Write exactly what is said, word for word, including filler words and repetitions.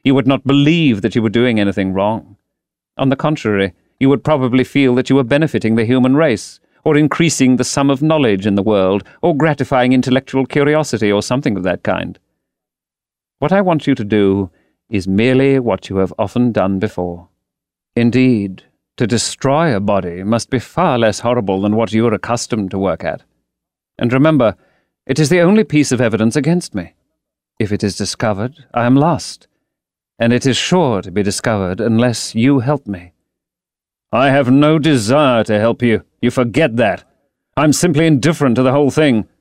You would not believe that you were doing anything wrong. On the contrary, you would probably feel that you were benefiting the human race, or increasing the sum of knowledge in the world, or gratifying intellectual curiosity, or something of that kind. What I want you to do is merely what you have often done before. Indeed, to destroy a body must be far less horrible than what you are accustomed to work at. And remember, it is the only piece of evidence against me. If it is discovered, I am lost, and it is sure to be discovered unless you help me. I have no desire to help you. You forget that. I'm simply indifferent to the whole thing.